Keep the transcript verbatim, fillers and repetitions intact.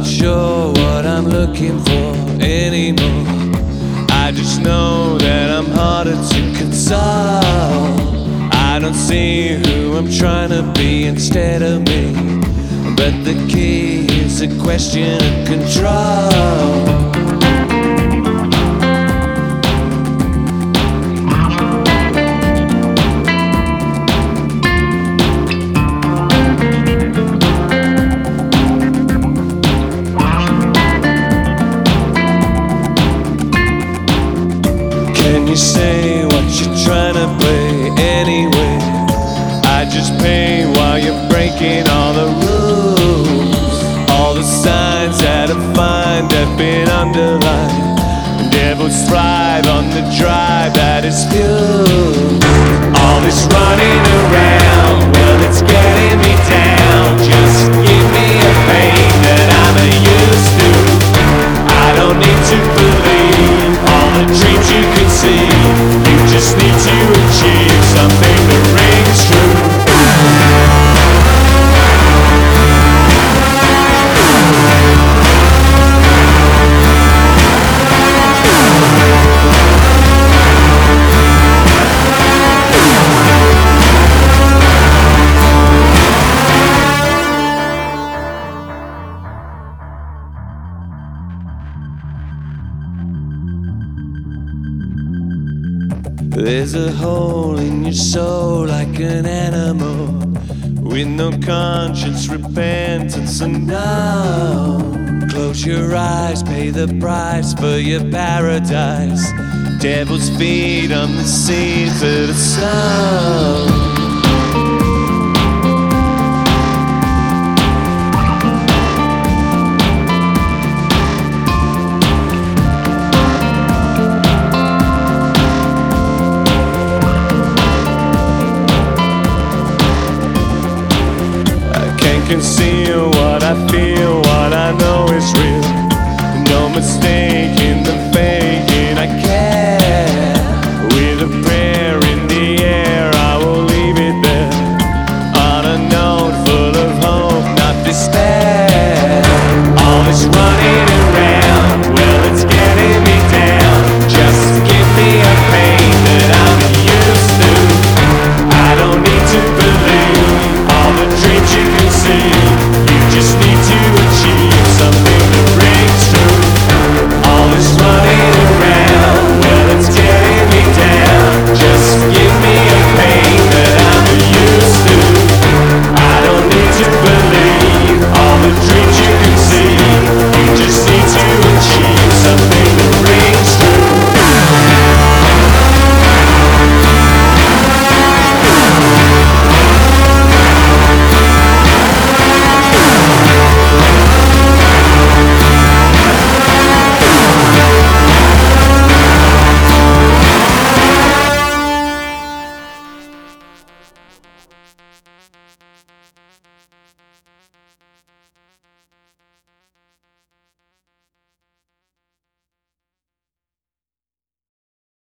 not sure what I'm looking for anymore. I just know that I'm harder to console. I don't see who I'm trying to be instead of me, but the key is a question of control. Can you say what you're trying to play anyway? I just pay while you're breaking all the rules. All the signs that I find have been underlined. Devils thrive on the drive that is fuel. All this running around, well, it's getting me down. Just give me a pain that I'm used to. I don't need to believe all the dreams you can see. You just need to achieve something that rings true. There's a hole in your soul like an animal, with no conscience, repentance, and no. Close your eyes, pay the price for your paradise. Devils feed on the seeds that are sown. Conceal what I feel, what I know is real. No mistake.